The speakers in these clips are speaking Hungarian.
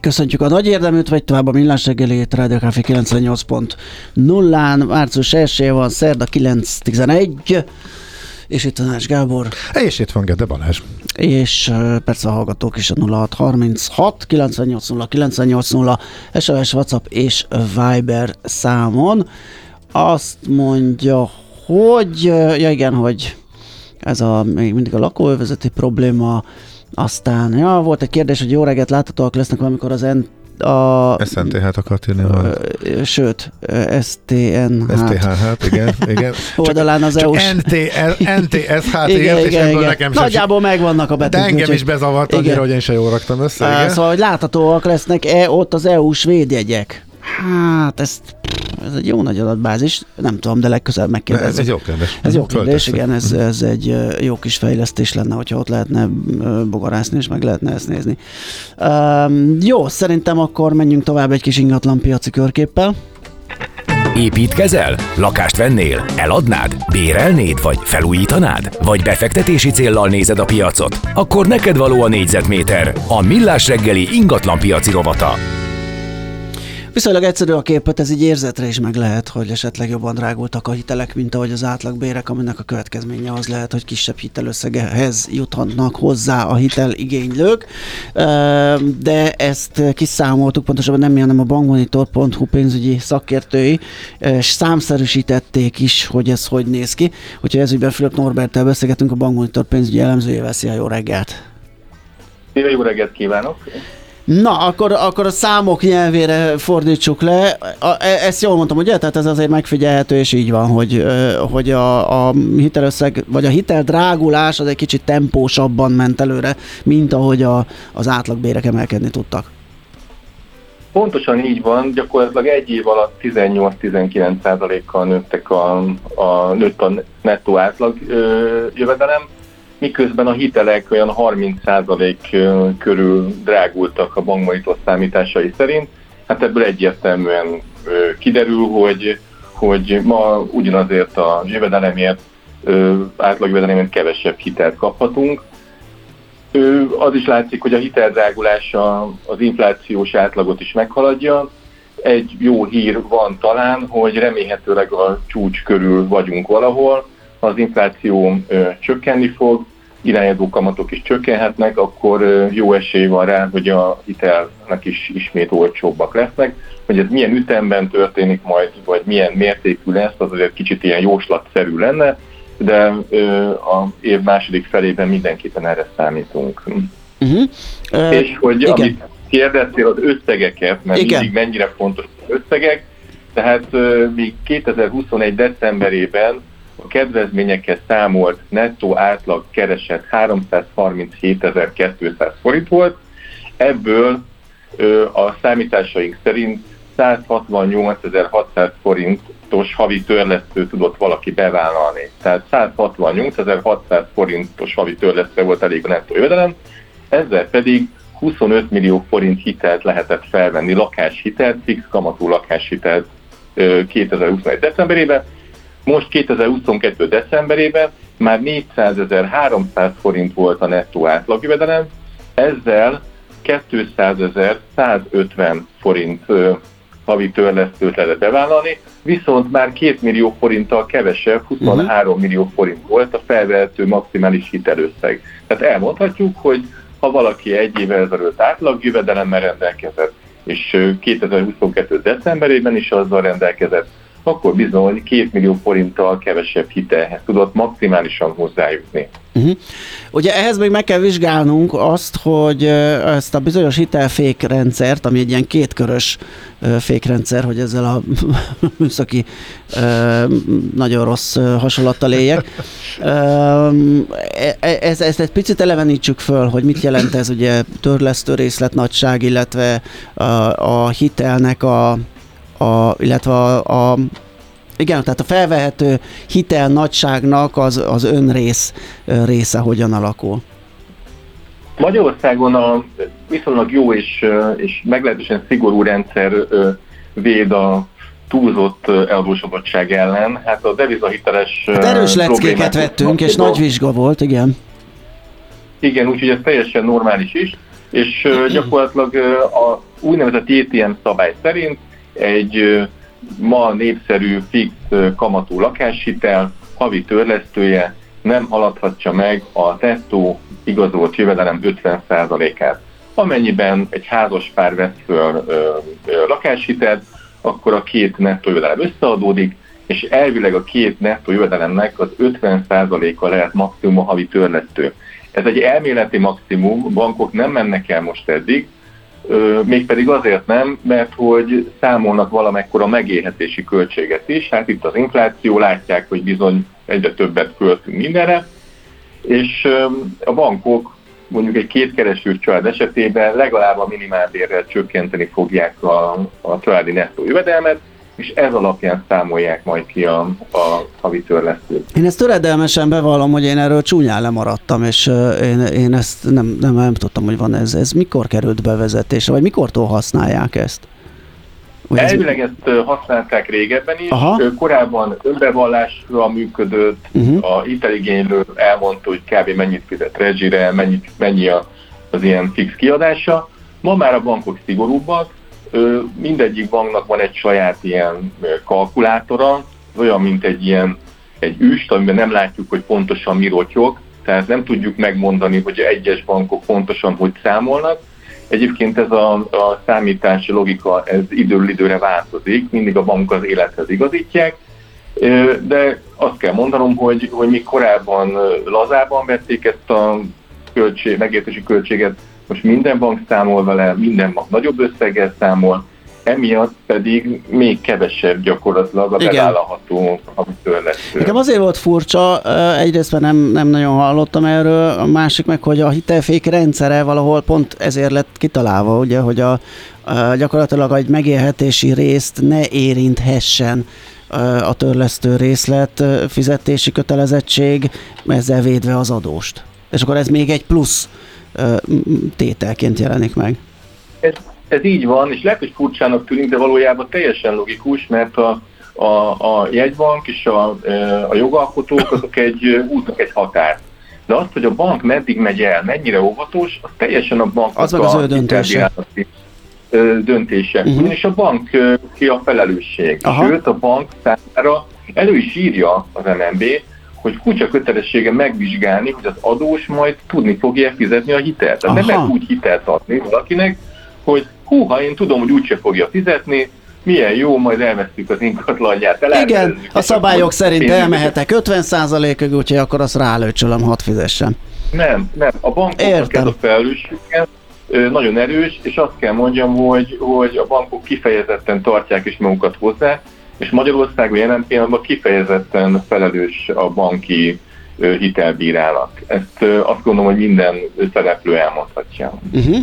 Köszöntjük a nagy érdeműt, vagy tovább a Millás reggelét, Rádió Café 98.0-án, március 1-je van, szerda 9:11, és itt a Nács Gábor. És itt van Gede Balázs. És persze a hallgatók is a 0636 980 980 SMS, WhatsApp és Viber számon. Azt mondja, hogy hogy ez még mindig a lakóövezeti probléma. Aztán, volt egy kérdés, hogy jó reggelt, láthatóak lesznek valamikor az SNTH-t akart írni. Sőt, STNH-t. Igen. Oldalán az EU-s. NTSH-t ért, és ebből nekem sem. Nagyjából megvannak a betűk. De engem is bezavart annyira, hogy én sem jól raktam össze. Igen. Szóval, hogy láthatóak lesznek ott az EU-s védjegyek. Hát, ez egy jó nagy adatbázis, nem tudom, de legközelebb megkérdezzük. Ez egy jó kérdés. Ez jó kérdés, igen, ez egy jó kis fejlesztés lenne, hogyha ott lehetne bogarászni, és meg lehetne ezt nézni. Jó, szerintem akkor menjünk tovább egy kis ingatlan piaci körképpel. Építkezel? Lakást vennél? Eladnád? Bérelnéd? Vagy felújítanád? Vagy befektetési céllal nézed a piacot? Akkor neked való a négyzetméter, a Millás reggeli ingatlan piaci rovata. Viszonylag egyszerű a képet, ez így érzetre is meg lehet, hogy esetleg jobban drágultak a hitelek, mint ahogy az átlagbérek, aminek a következménye az lehet, hogy kisebb hitelösszegehez juthatnak hozzá a hiteligénylők. De ezt kiszámoltuk, pontosabban nem mi, hanem a bankmonitor.hu pénzügyi szakértői, és számszerűsítették is, hogy ez hogy néz ki. Úgyhogy ezügyben Fülöp Norberttel beszélgetünk, a Bankmonitor pénzügyi elemzőjével. Szia, jó reggelt! Jó reggelt kívánok! Na, akkor a számok nyelvére fordítsuk le. Ezt jól mondtam, ugye? Tehát ez azért megfigyelhető, és így van, hogy a hitelösszeg, vagy a hiteldrágulás az egy kicsit tempósabban ment előre, mint ahogy az átlagbérek emelkedni tudtak. Pontosan így van, gyakorlatilag egy év alatt 18-19%-kal nőtt a nettó átlag jövedelem, miközben a hitelek olyan 30% körül drágultak a bankmonitor számításai szerint. Hát ebből egyértelműen kiderül, hogy ma ugyanazért a jövedelemért, átlagjövedelemért kevesebb hitelt kaphatunk. Az is látszik, hogy a hiteldrágulása az inflációs átlagot is meghaladja. Egy jó hír van talán, hogy remélhetőleg a csúcs körül vagyunk valahol, az infláció csökkenni fog, irányadó kamatok is csökkenhetnek, akkor jó esély van rá, hogy a hitelnek is ismét olcsóbbak lesznek. Hogy ez milyen ütemben történik majd, vagy milyen mértékű lesz, az azért kicsit ilyen jóslatszerű lenne, de a év második felében mindenképpen erre számítunk. És hogy igen. Amit kérdeztél az összegeket, mert mindig mennyire fontos az összegek, tehát még 2021. decemberében a kedvezményekhez számolt nettó átlag keresett 337.200 forint volt, ebből a számításaink szerint 168.600 forintos havi törlesztő tudott valaki bevállalni. Tehát 168.600 forintos havi törlesztő volt elég a nettó jövedelem, ezzel pedig 25 millió forint hitelt lehetett felvenni, lakáshitelt, fix kamatú lakáshitelt 2021. decemberében. Most 2022. decemberében már 400.300 forint volt a nettó átlagjövedelem, ezzel 200.150 forint havi törlesztőt lehetett bevállalni, viszont már 2 millió forinttal kevesebb, 23 millió forint volt a felvehető maximális hitelösszeg. Tehát elmondhatjuk, hogy ha valaki egy évvel ezelőtt átlagjövedelemmel rendelkezett, és 2022. decemberében is azzal rendelkezett, akkor bizony 2 millió forinttal kevesebb hitelhez tudott maximálisan hozzájutni. Ugye ehhez még meg kell vizsgálnunk azt, hogy ezt a bizonyos hitelfékrendszert, ami egy ilyen kétkörös fékrendszer, hogy ezzel a műszaki nagyon rossz hasonlattal éljek. Ezt egy picit elevenítsük föl, hogy mit jelent ez ugye törlesztő részletnagyság, illetve a hitelnek illetve igen, tehát a felvehető hitel nagyságnak az önrész része hogyan alakul? Magyarországon a viszonylag jó és meglehetősen szigorú rendszer véd a túlzott eladósodottság ellen. Hát a devizahiteles erős leckéket vettünk, és nagy vizsga volt, igen. Igen, úgyhogy ez teljesen normális is, és gyakorlatilag úgynevezett JTM szabály szerint egy ma népszerű fix kamatú lakáshitel havi törlesztője nem haladhatja meg a nettó igazolt jövedelem 50%-át. Amennyiben egy házas pár vesz föl lakáshitelt, akkor a két nettó jövedelem összeadódik, és elvileg a két nettó jövedelemnek az 50%-a lehet maximum a havi törlesztő. Ez egy elméleti maximum, bankok nem mennek el most eddig, mégpedig azért nem, mert hogy számolnak valamekkora megélhetési költséget is, hát itt az infláció, látják, hogy bizony egyre többet költünk mindenre, és a bankok mondjuk egy kétkereső család esetében legalább a minimálbérrel csökkenteni fogják a családi nettó jövedelmet, és ez alapján számolják majd ki a havi törlesztőt. Én ezt töredelmesen bevallom, hogy én erről csúnyán lemaradtam, és én ezt nem tudtam, hogy van ez. Ez mikor került bevezetésre, vagy mikortól használják ezt? Elvileg ezt használták régebben is. Aha. Korábban önbevallásra működött, a hiteligénylő elmondta, hogy kb. Mennyit fizet rezsire, mennyi az ilyen fix kiadása. Ma már a bankok szigorúbbak, mindegyik banknak van egy saját ilyen kalkulátora, olyan, mint egy üst, amiben nem látjuk, hogy pontosan mi rotyog, tehát nem tudjuk megmondani, hogy egyes bankok pontosan hogy számolnak. Egyébként ez a számítási logika, ez időről időre változik, mindig a bankok az élethez igazítják, de azt kell mondanom, hogy mi korábban lazában vették ezt a megértési költséget, most minden bank számol vele, minden bank nagyobb összeggel számol, emiatt pedig még kevesebb gyakorlatilag a bevállalható törlesztő. Nekem azért volt furcsa, egyrészt mert nem nagyon hallottam erről, a másik meg, hogy a hitelfék rendszere valahol pont ezért lett kitalálva, ugye, hogy gyakorlatilag egy megélhetési részt ne érinthessen a törlesztő részlet, fizetési kötelezettség, ezzel védve az adóst. És akkor ez még egy plusz tételként jelenik meg. Ez így van, és lehet, hogy furcsának tűnik, de valójában teljesen logikus, mert a jegybank és a jogalkotók azok útnak egy határt. De azt, hogy a bank meddig megy el, mennyire óvatos, az teljesen a banknak az döntése. És a bank ki a felelősség. Aha. Sőt, a bank számára elő is írja az MNB, hogy kutya kötelessége megvizsgálni, hogy az adós majd tudni fogja fizetni a hitelt. Tehát nem lehet úgy hitelt adni valakinek, hogy ha én tudom, hogy úgyse fogja fizetni, milyen jó, majd elvesztjük az ingatlanját. Igen, a szabályok szerint elmehetek 50%-ig, úgyhogy akkor azt rálőcsölöm, hadd fizessen. Nem. A bankoknak ez a felelőssége nagyon erős, és azt kell mondjam, hogy a bankok kifejezetten tartják is magukat hozzá, és Magyarországon jelen pillanatban kifejezetten felelős a banki hitelbírálat. Ezt azt gondolom, hogy minden szereplő elmondhatja.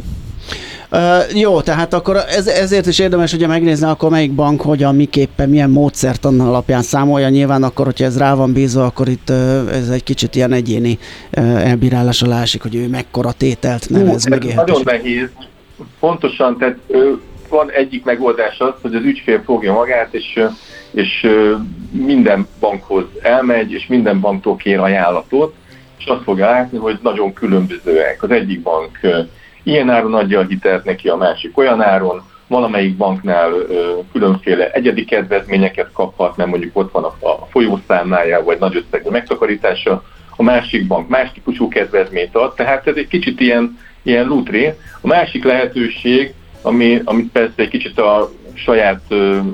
Jó, tehát akkor ezért is érdemes ugye megnézni, akkor melyik bank hogyan, miképpen, milyen módszertan alapján számolja. Nyilván akkor, hogyha ez rá van bízva, akkor itt ez egy kicsit ilyen egyéni elbírálás alá esik, hogy ő mekkora tételt nevez megélhetés. Nagyon nehéz. Pontosan, tehát van egyik megoldás az, hogy az ügyfél fogja magát, és minden bankhoz elmegy, és minden banktól kér ajánlatot, és azt fogja látni, hogy nagyon különbözőek. Az egyik bank ilyen áron adja a hitelt neki, a másik olyan áron, valamelyik banknál különféle egyedi kedvezményeket kaphat, mert mondjuk ott van a folyószámlája, vagy nagy összegű megtakarítása, a másik bank más típusú kedvezményt ad, tehát ez egy kicsit ilyen lútré. A másik lehetőség, amit persze egy kicsit a saját,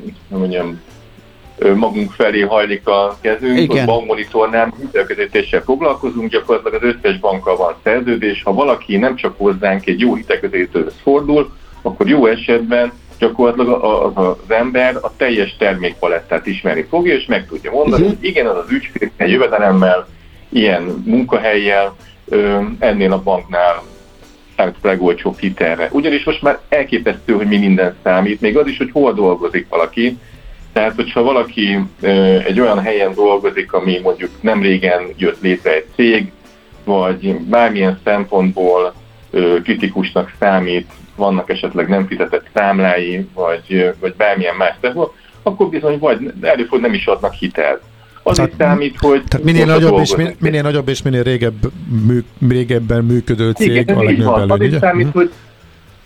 magunk felé hajlik a kezünk, a bankmonitornál hitelközelítéssel foglalkozunk, gyakorlatilag az összes bankkal van szerződés. Ha valaki nem csak hozzánk egy jó hitelközelítőhöz fordul, akkor jó esetben gyakorlatilag az ember a teljes termékpalettát ismerni fogja, és meg tudja mondani, hogy igen, az az ügyfél jövedelemmel, ilyen munkahellyel, ennél a banknál legolcsóbb hitelre. Ugyanis most már elképesztő, hogy mi minden számít, még az is, hogy hol dolgozik valaki. Tehát, hogyha valaki egy olyan helyen dolgozik, ami mondjuk nem régen jött létre egy cég, vagy bármilyen szempontból kritikusnak számít, vannak esetleg nem fizetett számlái, vagy bármilyen más szempontból, akkor bizony vagy előfordul nem is adnak hitelt. Az is számít, hogy... Tehát minél nagyobb és minél régebben működő cég, igen, a legnagyobb előny, ugye? Számít, hogy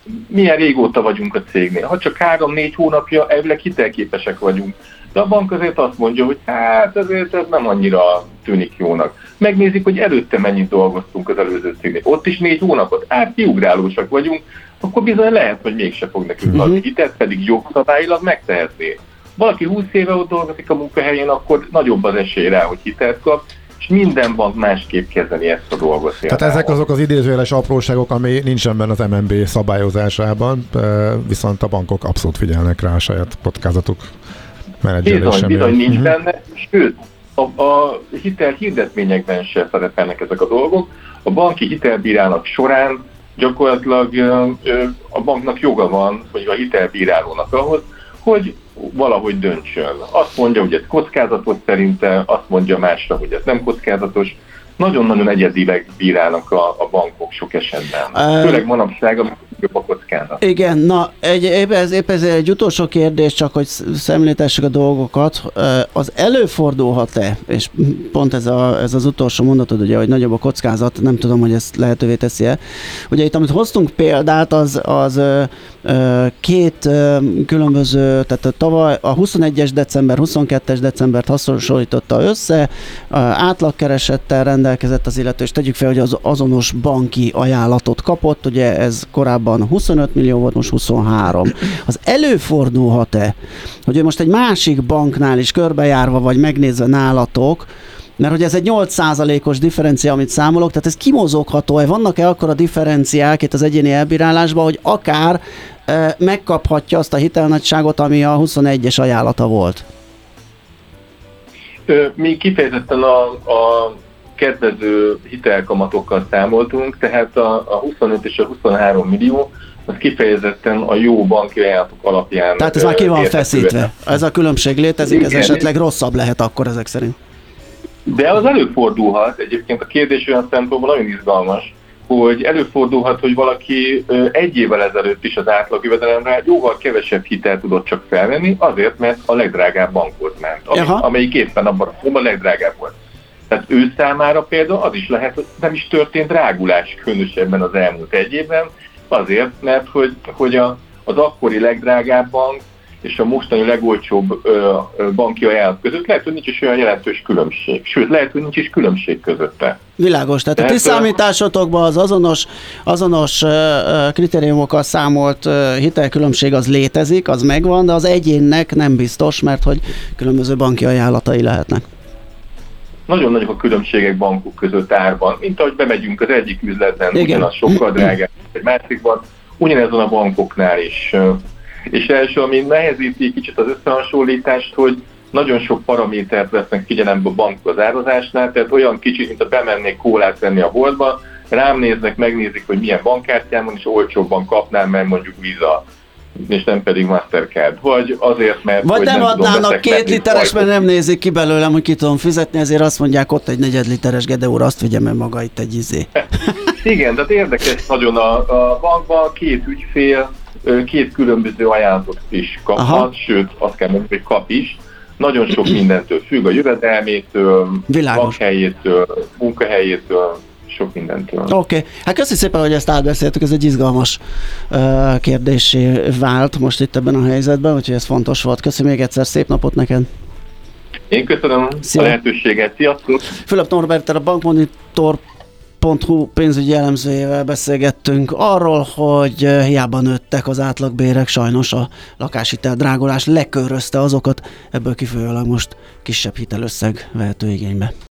milyen régóta vagyunk a cégnél. Ha csak 3-4 hónapja, elvileg hitelképesek vagyunk. De a bank azért azt mondja, hogy hát ezért ez nem annyira tűnik jónak. Megnézik, hogy előtte mennyit dolgoztunk az előző cégnél. Ott is 4 hónapot, kiugrálósak vagyunk, akkor bizony lehet, hogy mégse fog nekünk adni hitelt, pedig jogszabályilag megtehetné. Valaki 20 éve ott dolgozik a munkahelyén, akkor nagyobb az esély rá, hogy hitelt kap, és minden bank másképp kezeli ezt a dolgot. Tehát ezek azok az idézőjeles apróságok, ami nincsen benne az MNB szabályozásában, viszont a bankok abszolút figyelnek rá a saját kockázatuk menedzselésre. Bizony nincs benne, sőt, a hitel hirdetményekben sem szerepelnek ezek a dolgok. A banki hitelbírálat során gyakorlatilag a banknak joga van, vagy a hitelbírálónak ahhoz, hogy valahogy döntsön. Azt mondja, hogy ez kockázatos szerinte, azt mondja másra, hogy ez nem kockázatos. Nagyon-nagyon egyedileg bírálnak a bankok sok esetben. Főleg manapság, amikor jobb a kockázat. Igen, na épp ez egy utolsó kérdés, csak hogy szemléltessük a dolgokat. Az előfordulhat-e, és pont ez az utolsó mondatod, ugye, hogy nagyobb a kockázat, nem tudom, hogy ezt lehetővé teszi-e. Ugye itt, amit hoztunk példát, az két különböző, tehát tavaly a 21-es december, 22-es decembert hasonlította össze, átlagkeresettel rendelkezett az illető, és tegyük fel, hogy az azonos banki ajánlatot kapott, ugye ez korábban 25 millió volt, most 23. Az előfordulhat-e, hogy ő most egy másik banknál is körbejárva, vagy megnézve nálatok, mert hogy ez egy 8%-os differencia, amit számolok, tehát ez kimozogható-e? Vannak-e akkor a differenciák itt az egyéni elbírálásban, hogy akár megkaphatja azt a hitelnagyságot, ami a 21-es ajánlata volt? Mi kifejezetten a kedvező hitelkamatokkal számoltunk, tehát a 25 és a 23 millió, az kifejezetten a jó banki ajánlatok alapján. Tehát ez már ki van feszítve. Ez a különbség létezik, ez esetleg rosszabb lehet akkor ezek szerint. De az előfordulhat, egyébként a kérdés olyan szempontból nagyon izgalmas, hogy előfordulhat, hogy valaki egy évvel ezelőtt is az átlagjövedelemre jóval kevesebb hitelt tudott csak felvenni, azért, mert a legdrágább bankhoz ment, amelyik éppen abban a legdrágább volt. Tehát ő számára például az is lehet, hogy nem is történt drágulás különösebben az elmúlt egy évben, azért, mert hogy az akkori legdrágább bank és a mostani legolcsóbb banki ajánlat között lehet, hogy nincs is olyan jelentős különbség. Sőt, lehet, hogy nincs is különbség közötte. Világos, tehát a ti számításotokban az azonos kritériumokkal számolt hitelkülönbség az létezik, az megvan, de az egyénnek nem biztos, mert hogy különböző banki ajánlatai lehetnek. Nagyon nagyok a különbségek bankok között árban, mint ahogy bemegyünk az egyik üzletben, ugyanaz sokkal drágább, egy másikban, ugyanezon a bankoknál is. És első, ami nehezíti kicsit az összehasonlítást, hogy nagyon sok paramétert vesznek figyelembe a bankok az árazásnál, tehát olyan kicsit, mint a bemennék kólát venni a boltba, rám néznek, megnézik, hogy milyen bankkártyám van, és olcsóbban kapnám, mert mondjuk Visa, és nem pedig Mastercard. Vagy azért, mert... Vagy nem adnának 2 literes, mert nem nézik ki belőlem, hogy ki tudom fizetni, ezért azt mondják, ott egy 4 literes Gedeóra, azt vigye meg maga itt egy izé. Igen, tehát érdekes nagyon a bankban 2 ügyfél, 2 különböző ajánlatot is kaphat, sőt, azt kell mondani, hogy kap is. Nagyon sok mindentől függ, a jövedelmétől, bankhelyétől, munkahelyétől, sok mindentől. Oké. Hát köszi szépen, hogy ezt átbeszéltük, ez egy izgalmas kérdésé vált most itt ebben a helyzetben, úgyhogy ez fontos volt. Köszönöm még egyszer, szép napot neked! Én köszönöm a lehetőséget, sziasztok! Fülöp Norberttel, a bankmonitor.hu pénzügyi elemzőjével beszélgettünk arról, hogy hiába nőttek az átlagbérek, sajnos a lakáshitel drágulás lekörözte azokat, ebből kifolyólag most kisebb hitelösszeg vehető igénybe.